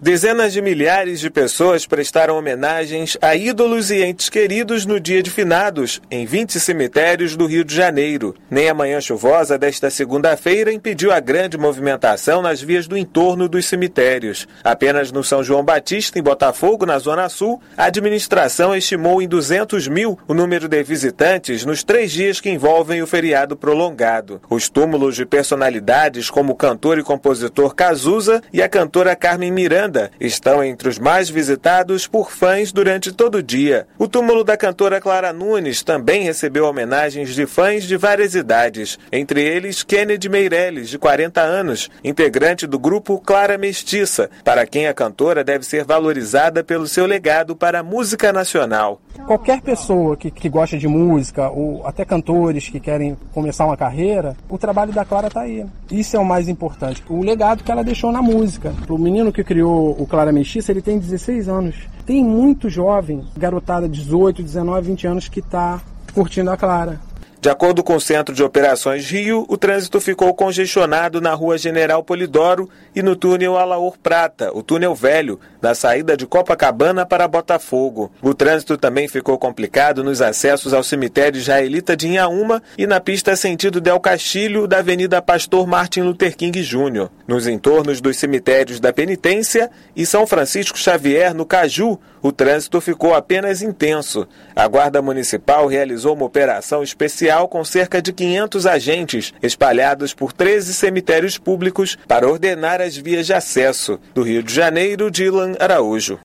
Dezenas de milhares de pessoas prestaram homenagens a ídolos e entes queridos no Dia de Finados, em 20 cemitérios do Rio de Janeiro. Nem a manhã chuvosa desta segunda-feira impediu a grande movimentação nas vias do entorno dos cemitérios. Apenas no São João Batista, em Botafogo, na Zona Sul, a administração estimou em 200 mil o número de visitantes nos 3 dias que envolvem o feriado prolongado. Os túmulos de personalidades como o cantor e compositor Cazuza e a cantora Carmen Miranda estão entre os mais visitados por fãs durante todo o dia. O túmulo da cantora Clara Nunes também recebeu homenagens de fãs de várias idades, entre eles Kennedy Meirelles, de 40 anos, integrante do grupo Clara Mestiça, para quem a cantora deve ser valorizada pelo seu legado para a música nacional. Qualquer pessoa que gosta de música, ou até cantores que querem começar uma carreira, o trabalho da Clara está aí. Isso é o mais importante. O legado que ela deixou na música. O menino que criou o Clara Mestiça, ele tem 16 anos. Tem muito jovem, garotada de 18, 19, 20 anos, que está curtindo a Clara. De acordo com o Centro de Operações Rio, o trânsito ficou congestionado na Rua General Polidoro e no túnel Alaor Prata, o túnel velho, da saída de Copacabana para Botafogo. O trânsito também ficou complicado nos acessos ao cemitério israelita de Inhaúma e na pista sentido Del Castilho da Avenida Pastor Martin Luther King Jr. Nos entornos dos cemitérios da Penitência e São Francisco Xavier, no Caju, o trânsito ficou apenas intenso. A Guarda Municipal realizou uma operação especial com cerca de 500 agentes espalhados por 13 cemitérios públicos para ordenar as vias de acesso. Do Rio de Janeiro, Dylan Araújo.